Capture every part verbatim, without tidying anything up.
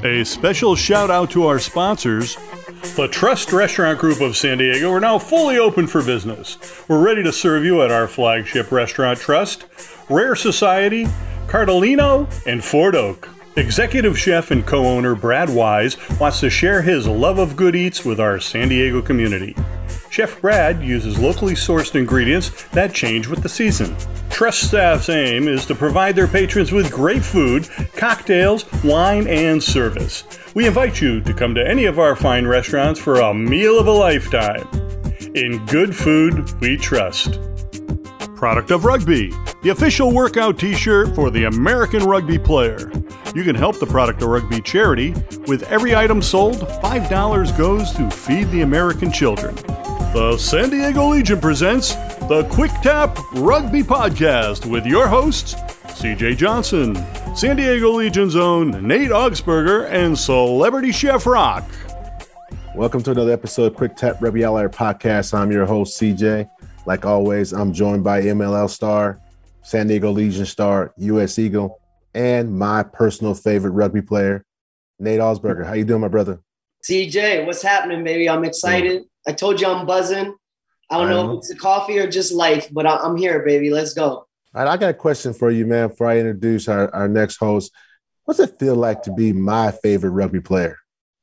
A special shout out to our sponsors. The Trust Restaurant Group of San Diego are now fully open for business. We're ready to serve you at our flagship restaurant Trust, Rare Society, Cardellino, and Fort Oak. Executive chef and co-owner Brad Wise wants to share his love of good eats with our San Diego community. Chef Brad uses locally sourced ingredients that change with the season. Trust staff's aim is to provide their patrons with great food, cocktails, wine, and service. We invite you to come to any of our fine restaurants for a meal of a lifetime. In good food, we trust. Product of Rugby, the official workout t-shirt for the American rugby player. You can help the Product of Rugby charity. With every item sold, five dollars goes to feed the American children. The San Diego Legion presents the Quick Tap Rugby Podcast with your hosts, C J Johnson, San Diego Legion's own Nate Augsburger, and Celebrity Chef Rock. Welcome to another episode of Quick Tap Rugby Outlier Podcast. I'm your host, C J. Like always, I'm joined by M L L star, San Diego Legion star, U S Eagle, and my personal favorite rugby player, Nate Augsburger. How you doing, my brother? C J, what's happening, baby? I'm excited. Yeah. I told you I'm buzzing. I don't I know, know if it's the coffee or just life, but I'm here, baby. Let's go. All right, I got a question for you, man, before I introduce our, our next host. What's it feel like to be my favorite rugby player?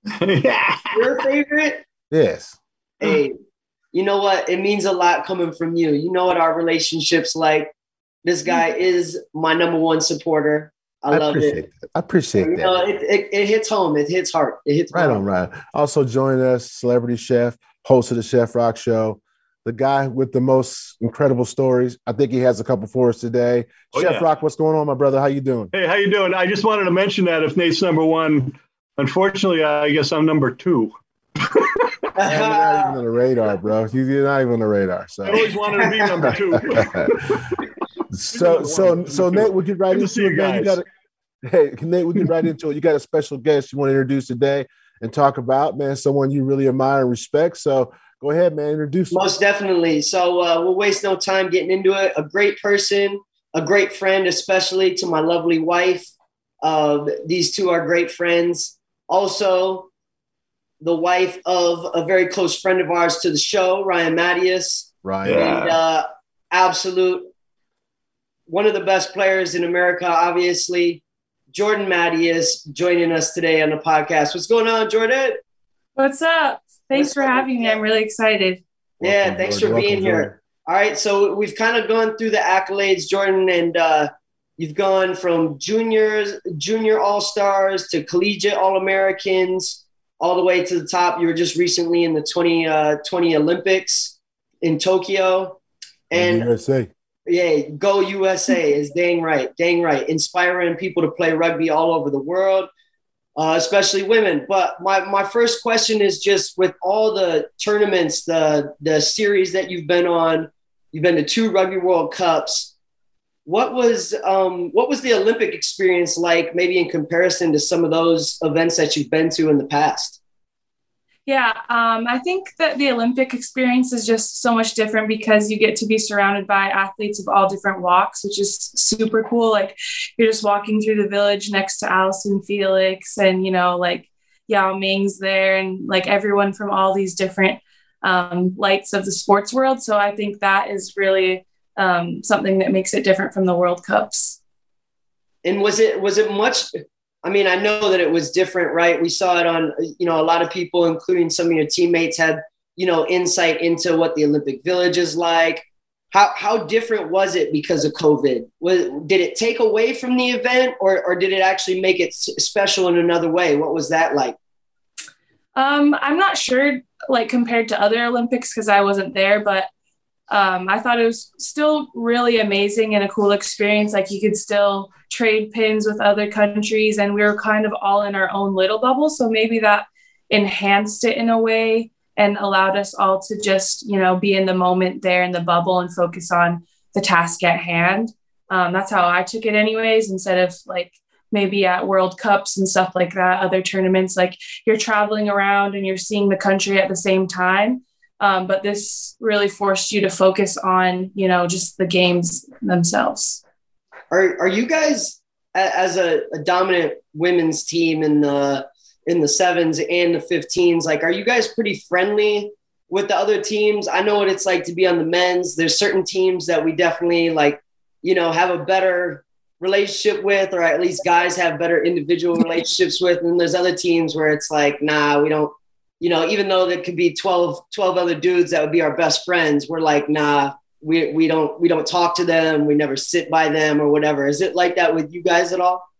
Your favorite? Yes. Hey, you know what? It means a lot coming from you. You know what our relationship's like. This guy is my number one supporter. I, I love appreciate it. That. I appreciate you that. Know, it, it, it hits home. It hits heart. It hits right home. on, right. Also joining us, celebrity chef, host of the Chef Rock Show, the guy with the most incredible stories. I think he has a couple for us today. Oh, Chef yeah. Rock, what's going on, my brother? How you doing? Hey, how you doing? I just wanted to mention that if Nate's number one, unfortunately, I guess I'm number two. You're not even on the radar, bro. You're not even on the radar. So I always wanted to be number two. so, so, so Nate, we'll get right Good into it, man. You got Hey, Nate, we'll get right into it. You got a special guest you want to introduce today and talk about, man, someone you really admire and respect. So go ahead, man, introduce Most me. definitely. So uh, we'll waste no time getting into it. A great person, a great friend, especially to my lovely wife. Uh, these two are great friends. Also, the wife of a very close friend of ours to the show, Ryan Mattias. Ryan. And uh, absolute, one of the best players in America, obviously. Jordan Mattias joining us today on the podcast. What's going on, Jordan? What's up? Thanks What's for up? having me. I'm really excited. Yeah, welcome, thanks Jordan. for being welcome, here. Jordan. All right, so we've kind of gone through the accolades, Jordan, and uh, you've gone from juniors, junior all-stars to collegiate all-Americans, all the way to the top. You were just recently in the twenty twenty Olympics in Tokyo. And U S A. Yeah, go U S A is dang right, dang right. Inspiring people to play rugby all over the world, uh, especially women. But my, my first question is just with all the tournaments, the the series that you've been on, you've been to two Rugby World Cups. What was um, what was the Olympic experience like, maybe in comparison to some of those events that you've been to in the past? Yeah, um, I think that the Olympic experience is just so much different because you get to be surrounded by athletes of all different walks, which is super cool. Like you're just walking through the village next to Allyson Felix and, you know, like Yao Ming's there and like everyone from all these different um, lights of the sports world. So I think that is really um, something that makes it different from the World Cups. And was it, was it much... I mean, I know that it was different, right? We saw it on, you know, a lot of people, including some of your teammates, had, you know, insight into what the Olympic Village is like. How how different was it because of COVID? Was, did it take away from the event or, or did it actually make it special in another way? What was that like? Um, I'm not sure, like, compared to other Olympics because I wasn't there, but Um, I thought it was still really amazing and a cool experience. Like you could still trade pins with other countries and we were kind of all in our own little bubble. So maybe that enhanced it in a way and allowed us all to just, you know, be in the moment there in the bubble and focus on the task at hand. Um, that's how I took it anyways, instead of like maybe at World Cups and stuff like that, other tournaments, like you're traveling around and you're seeing the country at the same time. Um, but this really forced you to focus on, you know, just the games themselves. Are are you guys as a, a dominant women's team in the in the sevens and the fifteens, like, are you guys pretty friendly with the other teams? I know what it's like to be on the men's. There's certain teams that we definitely like, you know, have a better relationship with, or at least guys have better individual relationships with. And there's other teams where it's like, nah, we don't, you know, even though there could be twelve, twelve other dudes that would be our best friends, we're like, nah, we we don't we don't talk to them. We never sit by them or whatever. Is it like that with you guys at all?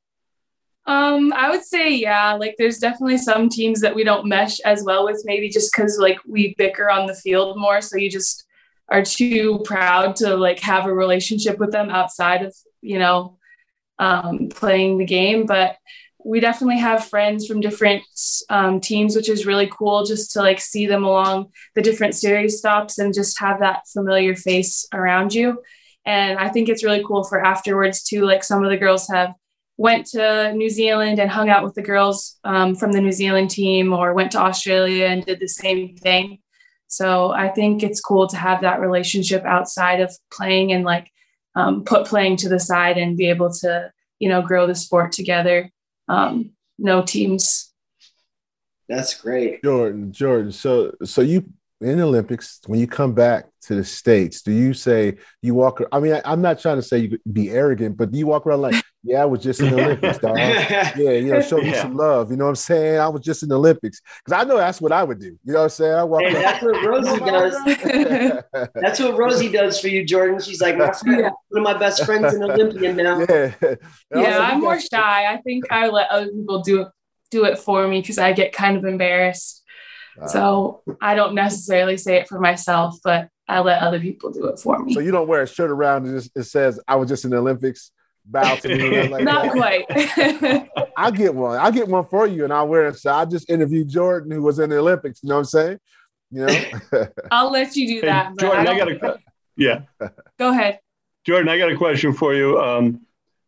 Um, I would say, yeah, like there's definitely some teams that we don't mesh as well with, maybe just because like we bicker on the field more. So you just are too proud to like have a relationship with them outside of, you know, um, playing the game. But we definitely have friends from different um, teams, which is really cool just to like see them along the different series stops and just have that familiar face around you. And I think it's really cool for afterwards too. Like some of the girls have went to New Zealand and hung out with the girls um, from the New Zealand team, or went to Australia and did the same thing. So I think it's cool to have that relationship outside of playing and like um, put playing to the side and be able to, you know, grow the sport together. Um, no teams. That's great. Jordan, Jordan. So, so you in the Olympics, when you come back to the States, do you say you walk? I mean, I, I'm not trying to say you be arrogant, but do you walk around like, yeah, I was just in the Olympics, dog. Yeah, you know, show me yeah. some love. You know what I'm saying? I was just in the Olympics, because I know that's what I would do. You know what I'm saying? I walk hey, around. That's what Rosie does. That's what Rosie does for you, Jordan. She's like, my friend, yeah. one of my best friends, an Olympian now. Yeah, yeah. I'm more shy. I think I let other people do it do it for me because I get kind of embarrassed. Wow. So I don't necessarily say it for myself, but I let other people do it for me. So you don't wear a shirt around and it says, I was just in the Olympics, bow to me. Like Not that. Quite. I'll get one. I'll get one for you and I'll wear it. So I just interviewed Jordan, who was in the Olympics. You know what I'm saying? You know? I'll let you do that. Hey, Jordan, I, I got a yeah. Go ahead. Jordan, I got a question for you. Um,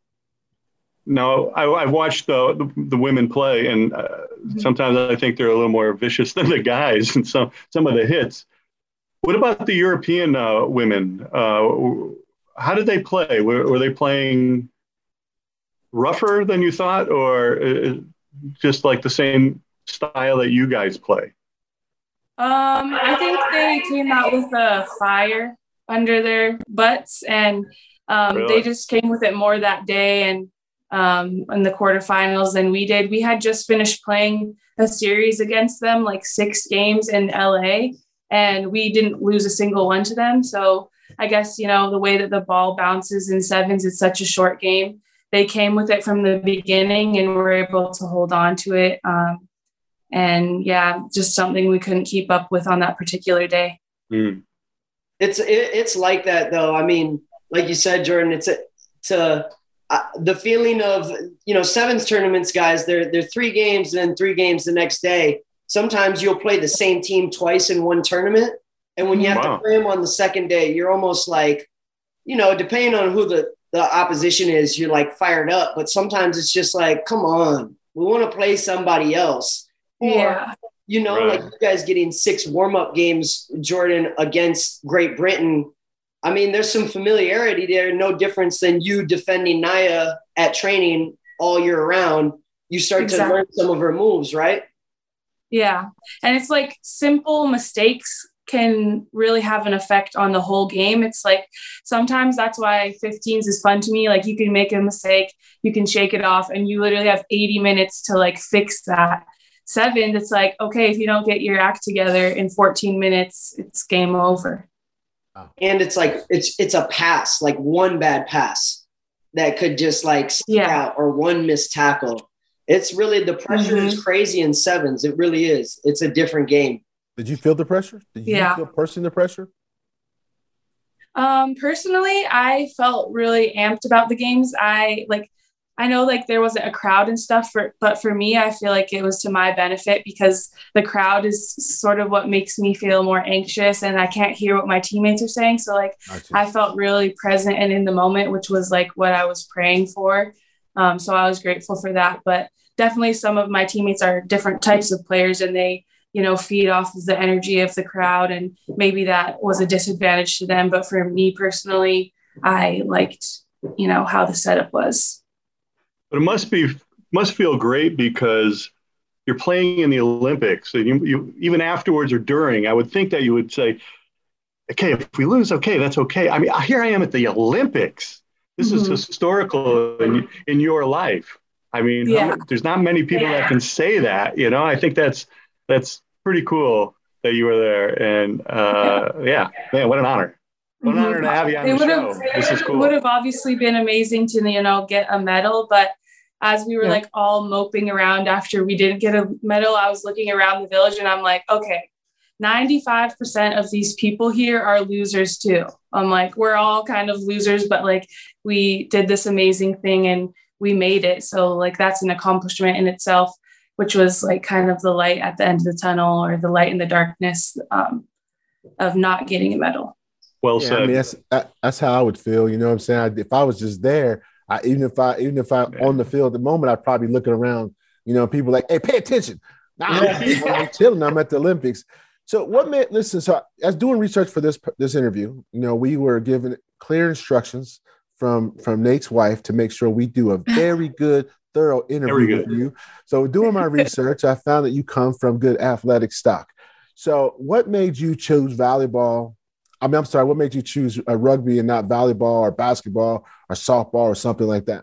Now, I, I've watched the, the the women play, and uh, mm-hmm. sometimes I think they're a little more vicious than the guys and some some of the hits. What about the European uh, women? Uh, how did they play? Were, were they playing rougher than you thought, or uh, just like the same style that you guys play? Um, I think they came out with a fire under their butts, and um, really? they just came with it more that day. And um, in the quarterfinals than we did. We had just finished playing a series against them, like six games in L A, and we didn't lose a single one to them. So I guess, you know, the way that the ball bounces in sevens, it's such a short game. They came with it from the beginning and were able to hold on to it. Um, and yeah, just something we couldn't keep up with on that particular day. Mm. It's, it, it's like that though. I mean, like you said, Jordan, it's a, it's a, Uh, the feeling of, you know, sevens tournaments, guys, they're, they're three games and then three games the next day. Sometimes you'll play the same team twice in one tournament. And when you have wow. to play them on the second day, you're almost like, you know, depending on who the, the opposition is, you're like fired up. But sometimes it's just like, come on, we want to play somebody else. Or, yeah. you know, right. like you guys getting six warm-up games, Jordan, against Great Britain. I mean, there's some familiarity there, no difference than you defending Naya at training all year round. You start exactly. to learn some of her moves, right? Yeah. And it's like simple mistakes can really have an effect on the whole game. It's like, sometimes that's why fifteens is fun to me. Like you can make a mistake, you can shake it off, and you literally have eighty minutes to like fix that. Sevens, it's like, okay, if you don't get your act together in fourteen minutes, it's game over. And it's like, it's, it's a pass, like one bad pass that could just like stick yeah. out, or one missed tackle. It's really, the pressure mm-hmm. is crazy in sevens. It really is. It's a different game. Did you feel the pressure? Did you yeah. feel personally the pressure? Um, personally, I felt really amped about the games. I like, I know like there wasn't a crowd and stuff, for, but for me, I feel like it was to my benefit because the crowd is sort of what makes me feel more anxious and I can't hear what my teammates are saying. So like I felt really present and in the moment, which was like what I was praying for. Um, so I was grateful for that, but definitely some of my teammates are different types of players and they, you know, feed off of the energy of the crowd, and maybe that was a disadvantage to them. But for me personally, I liked, you know, how the setup was. But it must be must feel great because you're playing in the Olympics, and you, you even afterwards or during, I would think that you would say, okay, if we lose, okay, that's okay. I mean, here I am at the Olympics. This mm-hmm. is historical in, in your life. I mean, yeah. many, there's not many people yeah. that can say that, you know. I think that's that's pretty cool that you were there, and uh, yeah, man, what an honor. What an mm-hmm. honor to have you on it the show. This is cool. It would have obviously been amazing to, you know, get a medal, but as we were yeah. like all moping around after we didn't get a medal, I was looking around the village and I'm like, okay, ninety-five percent of these people here are losers too. I'm like, we're all kind of losers, but like we did this amazing thing and we made it. So like that's an accomplishment in itself, which was like kind of the light at the end of the tunnel, or the light in the darkness um, of not getting a medal. Well yeah, said. I mean, that's that, that's how I would feel. You know what I'm saying? I, if I was just there, I, even if I even if I yeah. on the field at the moment, I'd probably looking around. You know, people like, hey, pay attention. Nah, yeah. I'm, I'm chilling. I'm at the Olympics. So what made listen? So as doing research for this this interview, you know, we were given clear instructions from from Nate's wife to make sure we do a very good, thorough interview good. with you. So doing my research, I found that you come from good athletic stock. So what made you choose volleyball? I mean, I'm sorry, what made you choose a rugby and not volleyball or basketball or softball or something like that?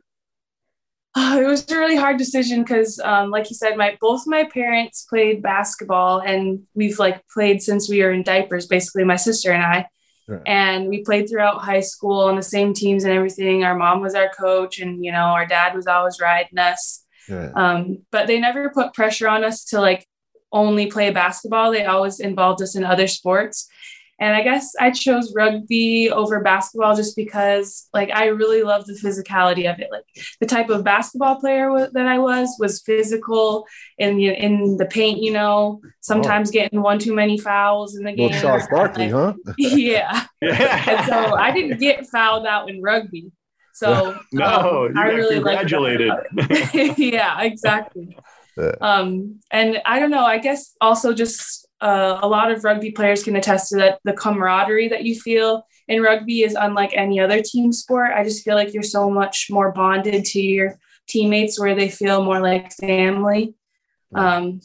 Oh, it was a really hard decision because, um, like you said, my both my parents played basketball, and we've like played since we were in diapers, basically, my sister and I. Right. And we played throughout high school on the same teams and everything. Our mom was our coach, and, you know, our dad was always riding us. Yeah. Um, but they never put pressure on us to like only play basketball. They always involved us in other sports. And I guess I chose rugby over basketball just because, like, I really love the physicality of it. Like, the type of basketball player w- that I was was physical in the, in the paint, you know, sometimes oh. getting one too many fouls in the game. Well, Charles Barkley, huh? yeah. And so I didn't get fouled out in rugby. So no, um, you I got really congratulated. Yeah, exactly. Um, and I don't know, I guess also just uh, a lot of rugby players can attest to that. The camaraderie that you feel in rugby is unlike any other team sport. I just feel like you're so much more bonded to your teammates, where they feel more like family. Um,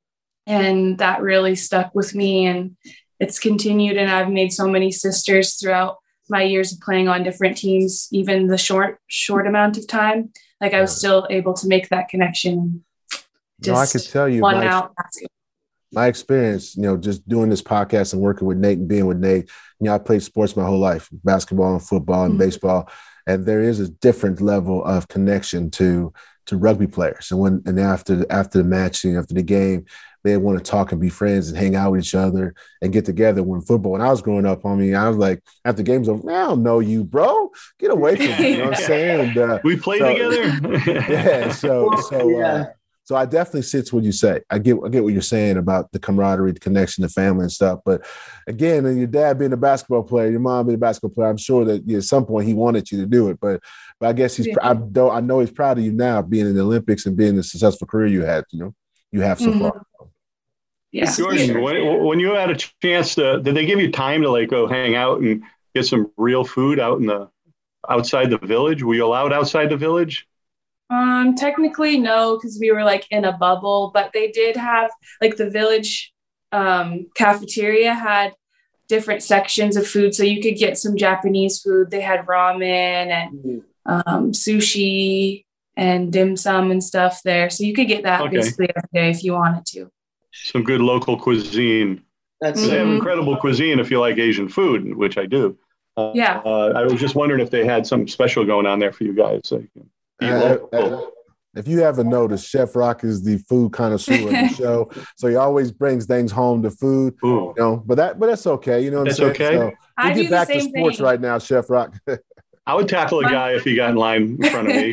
and that really stuck with me, and it's continued. And I've made so many sisters throughout my years of playing on different teams, even the short, short amount of time. Like I was still able to make that connection. Just no, I could tell you my, out. my experience, you know, just doing this podcast and working with Nate and being with Nate. You know, I played sports my whole life, basketball and football and mm-hmm. baseball. And there is a different level of connection to to rugby players. And when and after after the match, you know, after the game, they want to talk and be friends and hang out with each other and get together. When football, when I was growing up, I mean, I was like, after games, I don't know you, bro. Get away from me. You know what I'm saying? And, uh, we played so, together. yeah. So so. Yeah. Uh, So I definitely sit what you say. I get I get what you're saying about the camaraderie, the connection, the family and stuff. But again, and your dad being a basketball player, your mom being a basketball player, I'm sure that yeah, at some point he wanted you to do it. But but I guess he's yeah. I don't I know he's proud of you now, being in the Olympics and being the successful career you had. You know, you have so mm-hmm. far. Yeah. Jordan, when, when you had a chance to, did they give you time to like go hang out and get some real food out in the outside the village? Were you allowed outside the village? Um, technically no, because we were like in a bubble, but they did have like the village um, cafeteria had different sections of food. So you could get some Japanese food. They had ramen and um, sushi and dim sum and stuff there. So you could get that okay. basically every day if you wanted to. Some good local cuisine. That's mm-hmm. They have incredible cuisine if you like Asian food, which I do. Uh, yeah. Uh, I was just wondering if they had something special going on there for you guys. So you can Uh, uh, if you haven't noticed, Chef Rock is the food connoisseur of the show, so he always brings things home to food. Ooh. You know, but that but that's okay. You know, what that's I'm saying? okay. So I we'll get back to sports thing. right now, Chef Rock. I would tackle a guy if he got in line in front of me.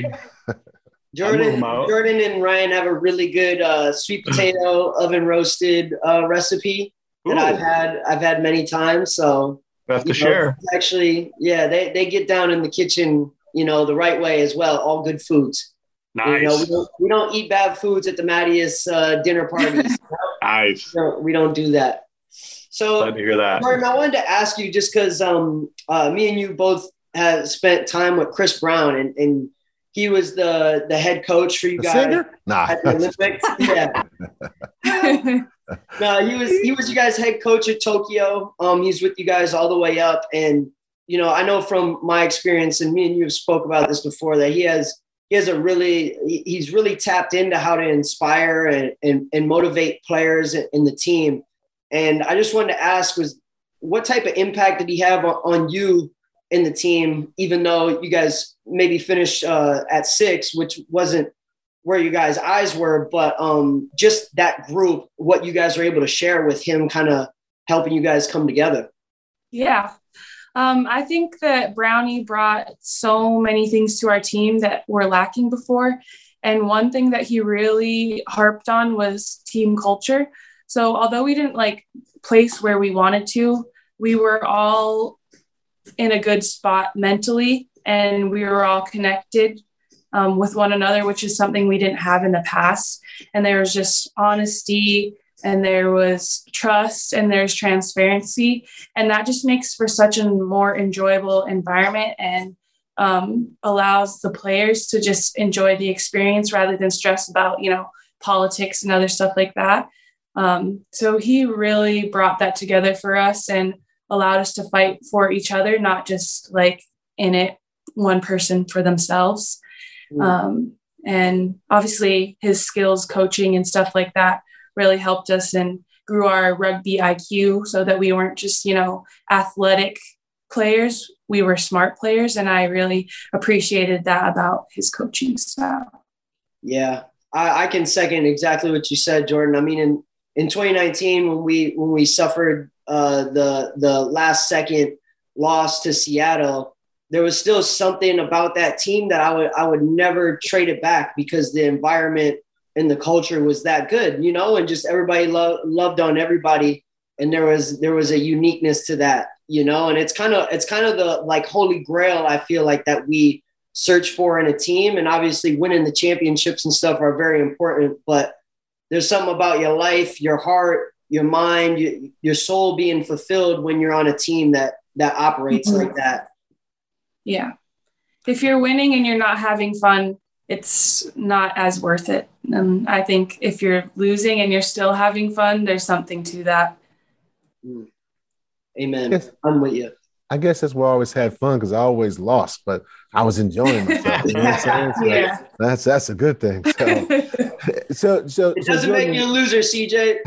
Jordan, Jordan and Ryan have a really good uh, sweet potato oven roasted uh, recipe Ooh. that I've had. I've had many times. So we have to know, share. Actually, yeah, they they get down in the kitchen, you know, the right way as well. All good foods. Nice. You know, we don't, we don't eat bad foods at the Mattias uh, dinner parties. Nice. We don't, we don't do that. So, glad to hear that. Martin, I wanted to ask you just because um, uh, me and you both have spent time with Chris Brown, and, and he was the the head coach for you The guys singer? Nah. at the Olympics. Yeah. No, he was he was you guys' head coach at Tokyo. Um, he's with you guys all the way up, and you know, I know from my experience, and me and you have spoke about this before, that he has he has a really he's really tapped into how to inspire and and, and motivate players in the team. And I just wanted to ask, was what type of impact did he have on, on you in the team, even though you guys maybe finished uh, at six, which wasn't where you guys' eyes were, but um, just that group, what you guys were able to share with him, kind of helping you guys come together. Yeah. Um, I think that Brownie brought so many things to our team that were lacking before. And one thing that he really harped on was team culture. So although we didn't like place where we wanted to, we were all in a good spot mentally, and we were all connected um, with one another, which is something we didn't have in the past. And there was just honesty, and there was trust, and there's transparency. And that just makes for such a more enjoyable environment, and um, allows the players to just enjoy the experience rather than stress about, you know, politics and other stuff like that. Um, so he really brought that together for us and allowed us to fight for each other, not just like in it, one person for themselves. Mm. Um, and obviously his skills coaching and stuff like that really helped us and grew our rugby I Q so that we weren't just, you know, athletic players. We were smart players. And I really appreciated that about his coaching style. Yeah, I, I can second exactly what you said, Jordan. I mean, in, in twenty nineteen, when we, when we suffered uh, the, the last second loss to Seattle, there was still something about that team that I would, I would never trade it back, because the environment and the culture was that good, you know, and just everybody lo- loved on everybody. And there was, there was a uniqueness to that, you know, and it's kind of, it's kind of the like holy grail, I feel like, that we search for in a team. And obviously winning the championships and stuff are very important, but there's something about your life, your heart, your mind, your, your soul being fulfilled when you're on a team that, that operates mm-hmm. like that. Yeah. If you're winning and you're not having fun, it's not as worth it. And I think if you're losing and you're still having fun, there's something to that. Mm. Amen. Yes. I'm with you. I guess that's why I always had fun, because I always lost, but I was enjoying myself. You know what I'm saying? So yeah. That's that's a good thing. So, so, so it doesn't so Jordan, make you a loser, C J.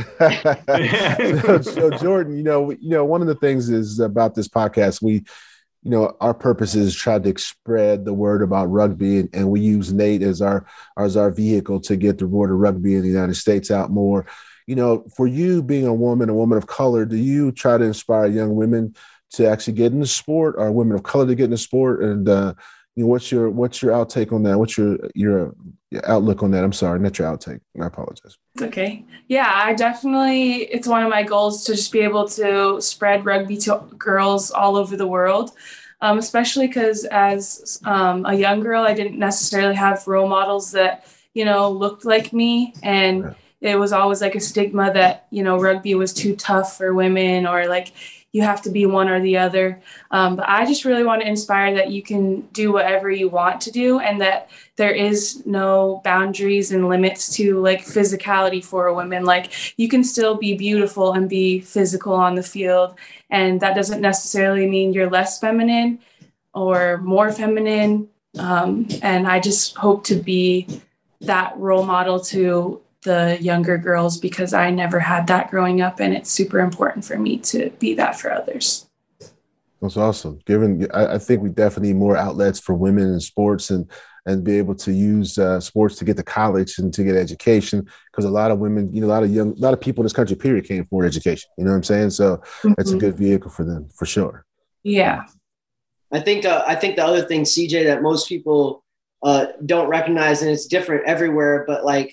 so, so Jordan, you know, you know, one of the things is about this podcast, we, you know, our purpose is try to spread the word about rugby, and, and we use Nate as our as our vehicle to get the word of rugby in the United States out more. You know, for you being a woman, a woman of color, do you try to inspire young women to actually get into sport, or women of color to get into sport? And uh, you know, what's your what's your outtake on that? What's your your outlook on that? I'm sorry, not your outtake. I apologize. It's okay. Yeah, I definitely, it's one of my goals to just be able to spread rugby to girls all over the world, um, especially because as um, a young girl, I didn't necessarily have role models that, you know, looked like me. And yeah. It was always like a stigma that, you know, rugby was too tough for women, or like you have to be one or the other. Um, but I just really want to inspire that you can do whatever you want to do, and that there is no boundaries and limits to like physicality for a woman. Like you can still be beautiful and be physical on the field. And that doesn't necessarily mean you're less feminine or more feminine. Um, and I just hope to be that role model to the younger girls, because I never had that growing up, and it's super important for me to be that for others. That's awesome. Given, I, I think we definitely need more outlets for women in sports, and and be able to use uh, sports to get to college and to get education, because a lot of women, you know, a lot of young, a lot of people in this country, period, came for education. You know what I'm saying? So mm-hmm. That's a good vehicle for them, for sure. Yeah. I think uh, I think the other thing, C J, that most people uh, don't recognize, and it's different everywhere, but like,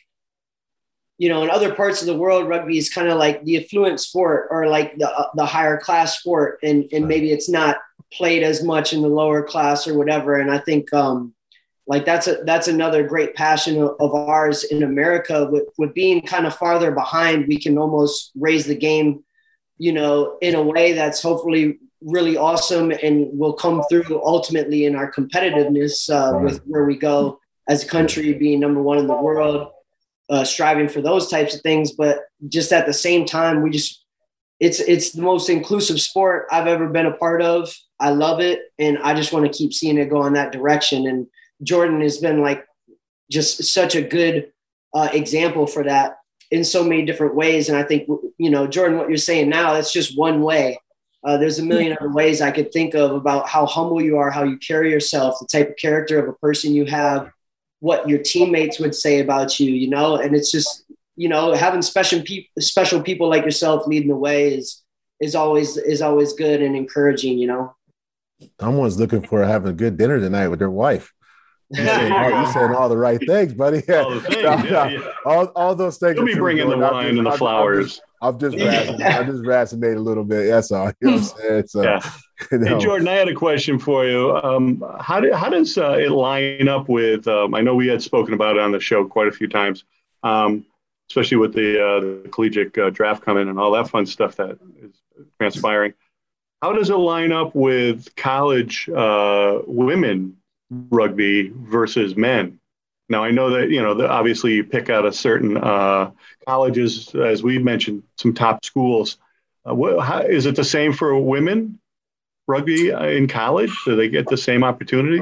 you know, in other parts of the world, rugby is kind of like the affluent sport, or like the uh, the higher class sport. And, and maybe it's not played as much in the lower class or whatever. And I think um, like that's a, that's another great passion of, of ours in America. With, with being kind of farther behind, we can almost raise the game, you know, in a way that's hopefully really awesome and will come through ultimately in our competitiveness uh, with where we go as a country, being number one in the world, uh, striving for those types of things. But just at the same time, we just, it's, it's the most inclusive sport I've ever been a part of. I love it. And I just want to keep seeing it go in that direction. And Jordan has been like just such a good uh, example for that in so many different ways. And I think, you know, Jordan, what you're saying now, that's just one way. Uh, there's a million other ways I could think of about how humble you are, how you carry yourself, the type of character of a person you have, what your teammates would say about you, you know, and it's just, you know, having special people, special people like yourself leading the way is, is always, is always good and encouraging, you know. Someone's looking for having a good dinner tonight with their wife. You saying all, you saying all the right things, buddy. Yeah. All the things, yeah, yeah. All, all those things. You'll be bringing the wine just, and the I'm, flowers. I'm just, I'm just, razzing, I'm just razzing a little bit. That's all. You know what I'm saying? So, yeah. You know. Hey, Jordan, I had a question for you. Um, how, do, how does uh, it line up with, um, I know we had spoken about it on the show quite a few times, um, especially with the, uh, the collegiate uh, draft coming and all that fun stuff that is transpiring. How does it line up with college uh, women rugby versus men? Now, I know that, you know, the, obviously you pick out a certain uh, colleges, as we mentioned, some top schools. Uh, what, how, is it the same for women rugby in college? Do they get the same opportunity?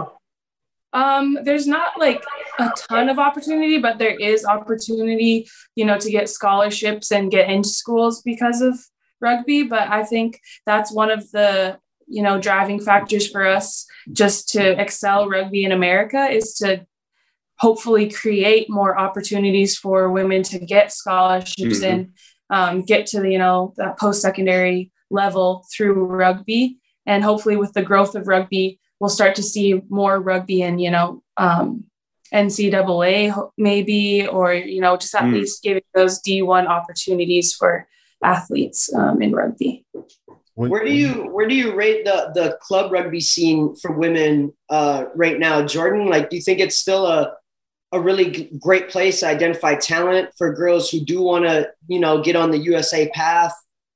Um, there's not like a ton of opportunity, but there is opportunity, you know, to get scholarships and get into schools because of rugby. But I think that's one of the, you know, driving factors for us just to excel rugby in America is to hopefully create more opportunities for women to get scholarships mm-hmm. and um, get to the, you know, that post-secondary level through rugby. And hopefully with the growth of rugby, we'll start to see more rugby in, you know, um, N C double A maybe, or, you know, just at mm. least giving those D one opportunities for athletes um, in rugby. Where do you where do you rate the the club rugby scene for women uh, right now, Jordan? Like, do you think it's still a a really g- great place to identify talent for girls who do want to, you know, get on the U S A path?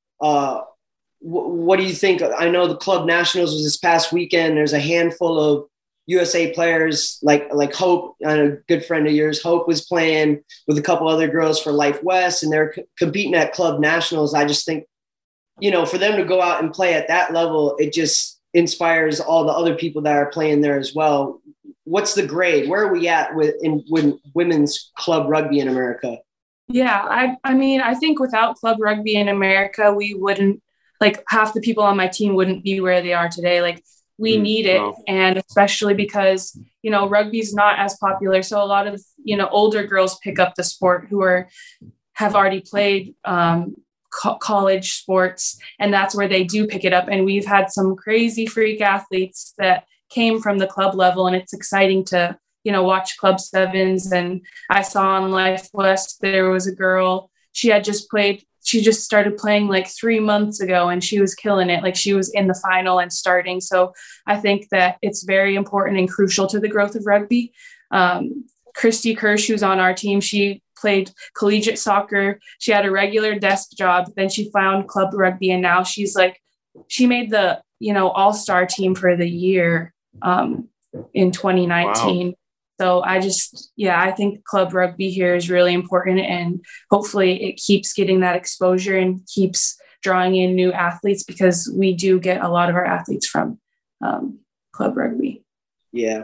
Uh, wh- what do you think? I know the Club Nationals was this past weekend. There's a handful of U S A players like like Hope, a good friend of yours. Hope was playing with a couple other girls for Life West, and they're c- competing at Club Nationals. I just think, you know, for them to go out and play at that level, it just inspires all the other people that are playing there as well. What's the grade? Where are we at with in, in women's club rugby in America? Yeah, I I mean, I think without club rugby in America, we wouldn't, like, half the people on my team wouldn't be where they are today. Like, we mm, need it. Wow. And especially because, you know, rugby's not as popular. So a lot of, you know, older girls pick up the sport who are, have already played um, co- college sports, and that's where they do pick it up. And we've had some crazy freak athletes that came from the club level, and it's exciting to, you know, watch Club Sevens. And I saw on Life West, there was a girl, she had just played, she just started playing like three months ago, and she was killing it. Like, she was in the final and starting. So I think that it's very important and crucial to the growth of rugby. Um, Christy Kirsch, who's on our team, she played collegiate soccer. She had a regular desk job. Then she found club rugby, and now she's like, she made the, you know, all-star team for the year um, in twenty nineteen. Wow. So I just, yeah, I think club rugby here is really important, and hopefully it keeps getting that exposure and keeps drawing in new athletes, because we do get a lot of our athletes from um, club rugby. Yeah.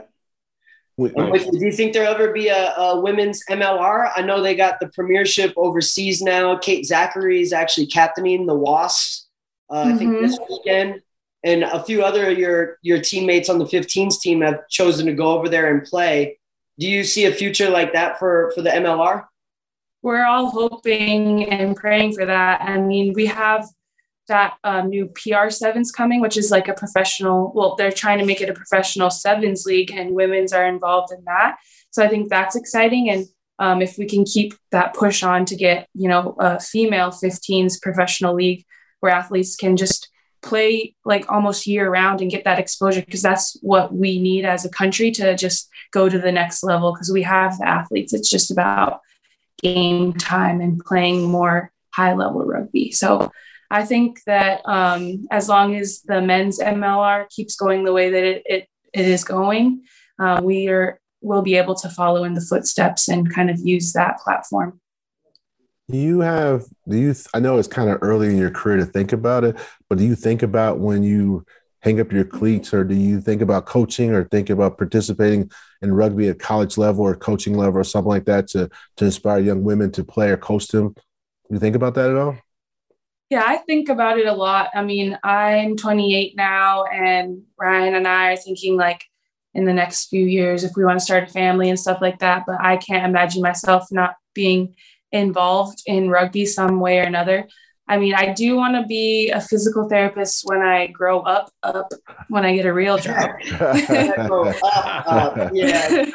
Nice. Do you think there'll ever be a, a women's M L R? I know they got the premiership overseas now. Kate Zachary is actually captaining the Wasps, uh, mm-hmm. I think this weekend. And a few other of your, your teammates on the fifteens team have chosen to go over there and play. Do you see a future like that for, for the M L R? We're all hoping and praying for that. I mean, we have that um, new P R sevens coming, which is like a professional, well, they're trying to make it a professional sevens league, and women's are involved in that. So I think that's exciting. And um, if we can keep that push on to get, you know, a female fifteens professional league where athletes can just play like almost year round and get that exposure, because that's what we need as a country to just go to the next level, because we have the athletes. It's just about game time and playing more high level rugby. So I think that um, as long as the men's M L R keeps going the way that it, it, it is going, uh, we are will be able to follow in the footsteps and kind of use that platform. Do you have, do you, I know it's kind of early in your career to think about it, but do you think about when you hang up your cleats, or do you think about coaching or think about participating in rugby at college level or coaching level or something like that to, to inspire young women to play or coach them? Do you think about that at all? Yeah, I think about it a lot. I mean, I'm twenty-eight now, and Ryan and I are thinking like in the next few years if we want to start a family and stuff like that. But I can't imagine myself not being involved in rugby some way or another. I mean, I do want to be a physical therapist when I grow up, up when I get a real job. up, up, yeah.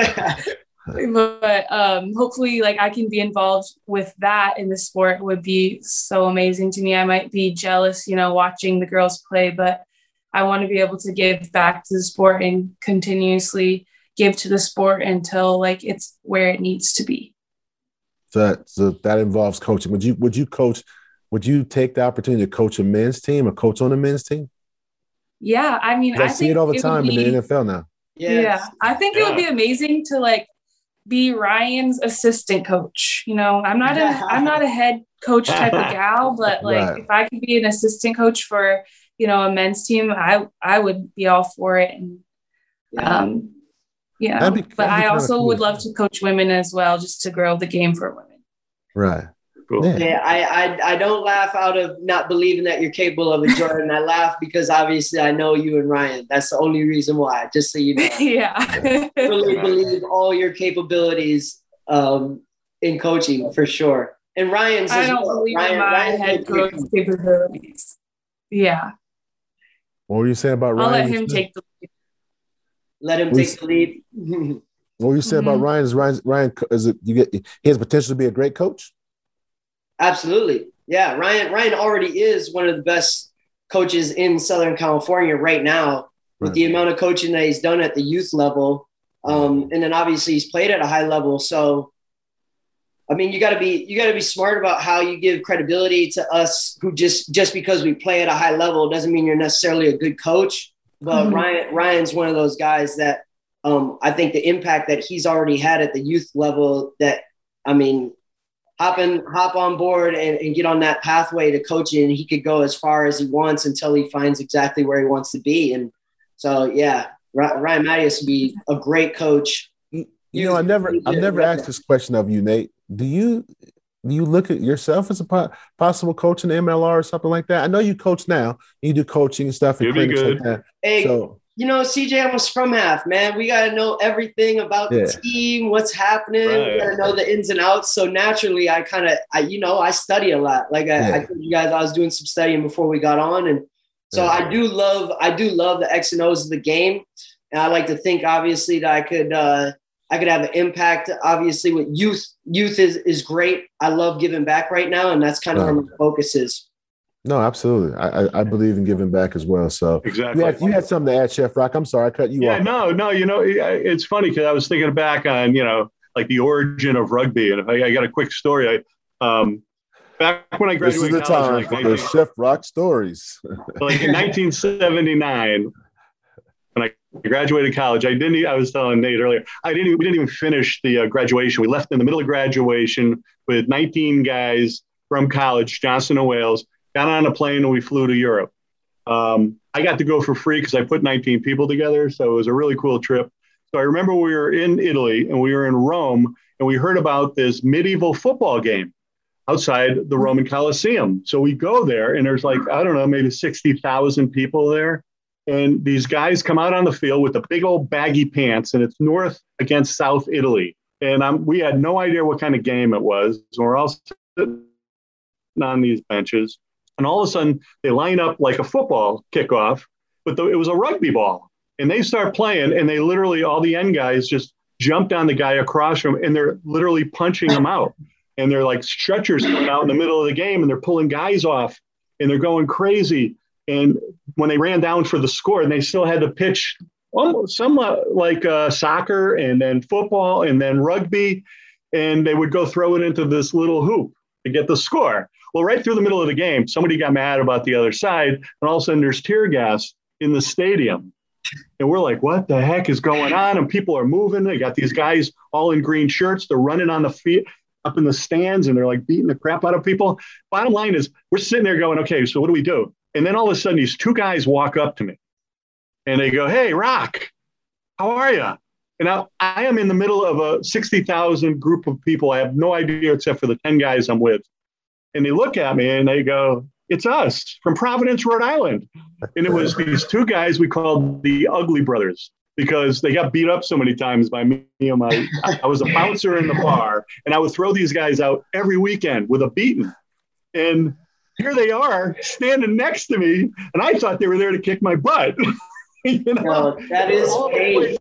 But um, hopefully, like, I can be involved with that in the sport would be so amazing to me. I might be jealous, you know, watching the girls play, but I want to be able to give back to the sport and continuously give to the sport until like it's where it needs to be. So that, so that involves coaching. Would you would you coach? Would you take the opportunity to coach a men's team or coach on a men's team? Yeah, I mean, I, I see it all the it time be, in the N F L now. Yeah, yeah. I think yeah. it would be amazing to like be Ryan's assistant coach. You know, I'm not a I'm not a head coach type of gal, but like right. if I could be an assistant coach for, you know, a men's team, I I would be all for it. And yeah. um yeah. That'd be, that'd but I also cool. would love to coach women as well, just to grow the game for women. Right. Cool. Yeah, yeah I, I I don't laugh out of not believing that you're capable of it, Jordan. I laugh because obviously I know you and Ryan. That's the only reason why, just so you know. Yeah. I really believe all your capabilities um, in coaching for sure. And Ryan's I don't well. believe Ryan, in my Ryan head coach capabilities. Yeah. What were you saying about I'll Ryan? I'll let him take the lead. Let him take the lead. What were you saying mm-hmm. about Ryan? Is Ryan Ryan is it you get he has potential to be a great coach? Absolutely. Yeah. Ryan, Ryan already is one of the best coaches in Southern California right now with right. the amount of coaching that he's done at the youth level. Um, and then obviously he's played at a high level. So, I mean, you gotta be, you gotta be smart about how you give credibility to us who just, just because we play at a high level doesn't mean you're necessarily a good coach. But mm-hmm. Ryan, Ryan's one of those guys that um, I think the impact that he's already had at the youth level that, I mean, hop in, hop on board and, and get on that pathway to coaching. And he could go as far as he wants until he finds exactly where he wants to be. And so, yeah, Ryan Matyas would be a great coach. You, you know, I never, I've never asked this question of you, Nate. Do you, do you look at yourself as a po- possible coach in the M L R or something like that? I know you coach now. You do coaching and stuff. And clinics like that. Hey, so, you know, C J, I'm a scrum half, man. We got to know everything about yeah. the team, what's happening. Right. We got to know the ins and outs. So naturally, I kind of, I, you know, I study a lot. Like I, yeah. I told you guys, I was doing some studying before we got on. And so yeah. I do love, I do love the X and O's of the game. And I like to think, obviously, that I could, uh, I could have an impact. Obviously, with youth, youth is, is great. I love giving back right now. And that's kind of where my focus is. No, absolutely. I, I believe in giving back as well. So exactly, you had, you had something to add, Chef Rock. I'm sorry, I cut you yeah, off. No, no. You know, it's funny because I was thinking back on, you know, like the origin of rugby, and I, I got a quick story. I, um, back when I graduated this is the college, time like for the Chef Rock stories. Like in nineteen seventy-nine, when I graduated college, I didn't. I was telling Nate earlier, I didn't. We didn't even finish the uh, graduation. We left in the middle of graduation with nineteen guys from college, Johnson and Wales. Got on a plane and we flew to Europe. Um, I got to go for free because I put nineteen people together. So it was a really cool trip. So I remember we were in Italy and we were in Rome and we heard about this medieval football game outside the Roman Colosseum. So we go there and there's like, I don't know, maybe sixty thousand people there. And these guys come out on the field with the big old baggy pants and it's north against South Italy. And um, we had no idea what kind of game it was. So we're all sitting on these benches. And all of a sudden, they line up like a football kickoff, but the, it was a rugby ball. And they start playing, and they literally, all the end guys just jumped on the guy across from him, and they're literally punching him out. And they're like stretchers coming out in the middle of the game, and they're pulling guys off, and they're going crazy. And when they ran down for the score, and they still had to pitch almost somewhat like uh, soccer, and then football, and then rugby, and they would go throw it into this little hoop to get the score. Well, right through the middle of the game, somebody got mad about the other side, and all of a sudden there's tear gas in the stadium. And we're like, what the heck is going on? And people are moving. They got these guys all in green shirts. They're running on the feet up in the stands, and they're like beating the crap out of people. Bottom line is we're sitting there going, okay, so what do we do? And then all of a sudden these two guys walk up to me and they go, hey, Rock, how are you? And now I am in the middle of a sixty thousand group of people. I have no idea except for the ten guys I'm with. And they look at me and they go, it's us from Providence, Rhode Island. And it was these two guys we called the Ugly Brothers, because they got beat up so many times by me and my, I was a bouncer in the bar, and I would throw these guys out every weekend with a beating. And here they are standing next to me, and I thought they were there to kick my butt. You know? No, that is crazy.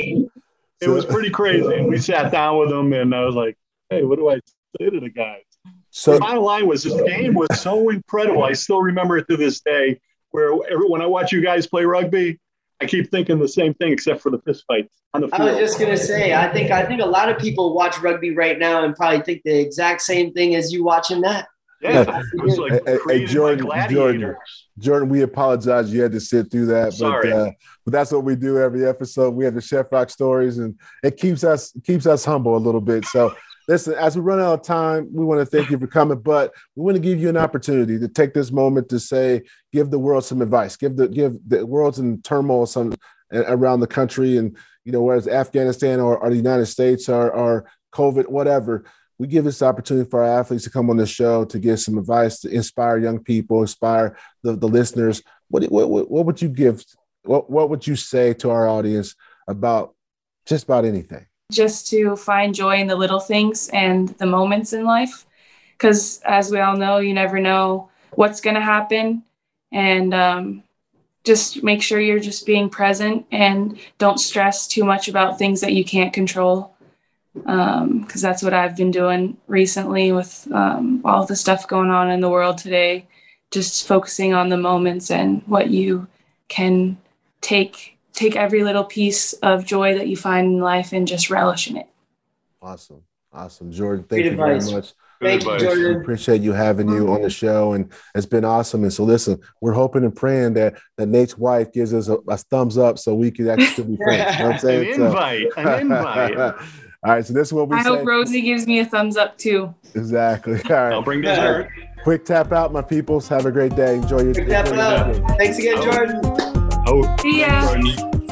It was pretty crazy. We sat down with them, and I was like, hey, what do I say to the guys? So the bottom line was, this game was so incredible. I still remember it to this day, where every, when I watch you guys play rugby, I keep thinking the same thing, except for the fist fights on the field. I was just gonna say, I think I think a lot of people watch rugby right now and probably think the exact same thing as you watching that. Yeah, it was like hey, crazy, hey, Jordan, like Jordan, Jordan, we apologize you had to sit through that, Sorry. but uh, but that's what we do every episode. We have the Chef Rock stories, and it keeps us keeps us humble a little bit. So. Listen, as we run out of time, we want to thank you for coming, but we want to give you an opportunity to take this moment to say, give the world some advice, give the give the world's in turmoil some around the country, and you know, whether it's Afghanistan or, or the United States or, or COVID, whatever. We give this opportunity for our athletes to come on the show to give some advice to inspire young people, inspire the, the listeners. What, what what would you give? What what would you say to our audience about just about anything? Just to find joy in the little things and the moments in life. Because as we all know, you never know what's going to happen. And um, just make sure you're just being present and don't stress too much about things that you can't control. Because um, that's what I've been doing recently with um, all the stuff going on in the world today. Just focusing on the moments and what you can take take every little piece of joy that you find in life and just relish in it. Awesome. Awesome. Jordan, thank Great you advice. very much. Thank you, Jordan. We appreciate you having you on the show, and it's been awesome. And so listen, we're hoping and praying that, that Nate's wife gives us a, a thumbs up so we can actually be friends. You know what I'm saying? An invite, so, an invite. All right, so this is what we I say. hope Rosie gives me a thumbs up too. Exactly. All right. I'll bring dessert. Quick tap out, my peoples. Have a great day. Enjoy your Quick tap out. Thanks again, Jordan. Oh, See ya. Jordan.